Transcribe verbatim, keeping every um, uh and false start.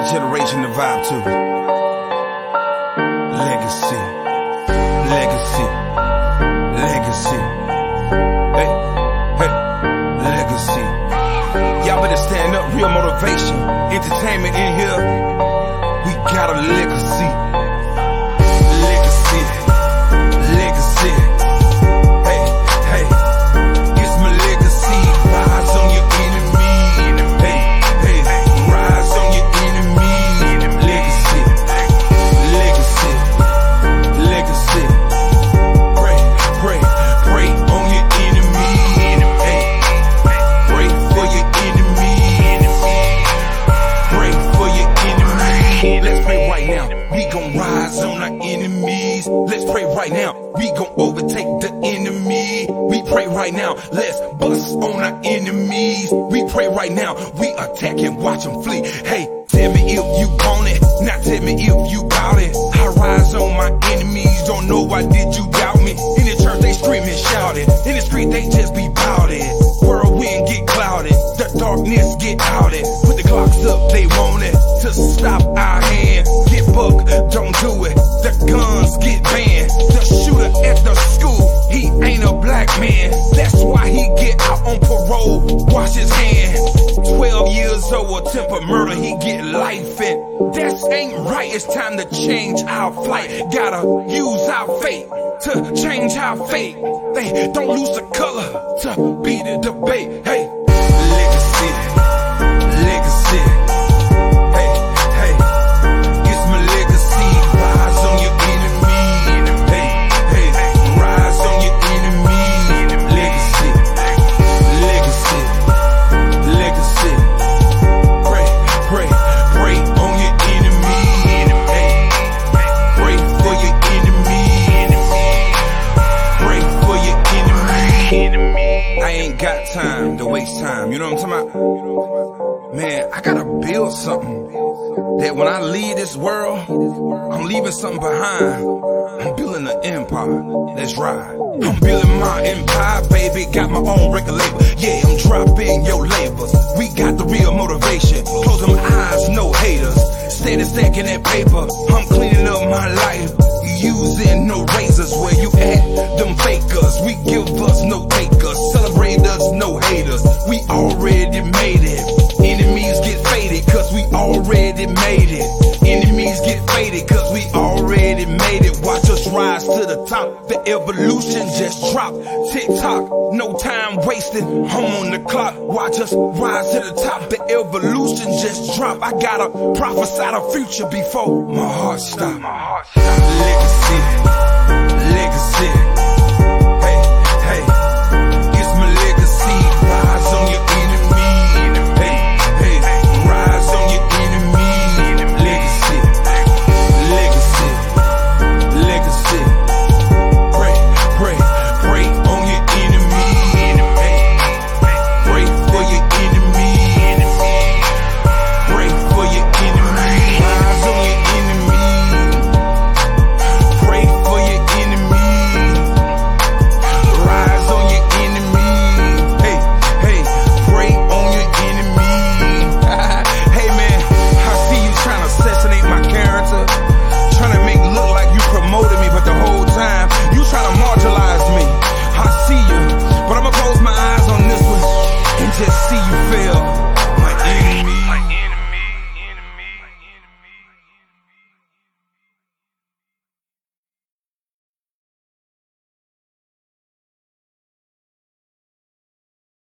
generation to vibe to. Legacy, legacy, legacy. Hey, hey, legacy. Y'all better stand up, real motivation. Entertainment in here. We got a legacy. Legacy, legacy. Hey, hey, it's my legacy. Rise on your enemy. Hey, hey, rise on your enemy. Legacy, legacy, legacy. Pray, pray, pray on your enemy. Hey, pray for your enemy. Pray for your enemy. Let's pray right now. We gon' rise on our enemies. Let's pray right now. We gon' overtake the enemy. We pray right now. Let's bust on our enemies. We pray right now. We attack and watch them flee. Hey, tell me if you want it. Now tell me if you bout it. I rise on my enemies. Don't know why did you doubt me. In the church they screaming, shouting. In the street they just be bouted. Whirlwind get clouded. The darkness get outed. Put the clocks up, they want it. To stop our hand. Get buck, don't do it. The guns get banned. The shooter at the school, he ain't a black man. That's why he get out on parole. Wash his hands. Twelve years old, attempted murder, he get life in. That ain't right, it's time to change our flight. Gotta use our fate to change our fate. They don't lose the color to beat the debate. Hey, legacy, legacy. Hey, hey, it's my legacy. Rise on your enemy. Hey, hey, rise on your enemy. Legacy, legacy, legacy. Pray, pray, pray on your enemy. Hey, pray for your enemy. Pray for your enemy. I ain't got time to waste time. You know what I'm talking about? Man, I gotta build something that when I leave this world, I'm leaving something behind. I'm building an empire. Let's ride. I'm building my empire, baby. Got my own record label. Yeah, I'm dropping your labels. We got the real motivation. Close them eyes, no haters. Steady stacking that paper. I'm cleaning up my life. Using no razors. Where you at? Them fakers. We give us no takers. Celebrate us, no haters. We already made it. Enemies get faded cause we already made it. Enemies get faded cause we already made it. Watch us rise to the top. The evolution just dropped. Tick tock, no time wasted. I'm on the clock. Watch us rise to the top. The evolution just dropped. I gotta prophesy the future before my heart stop. Legacy.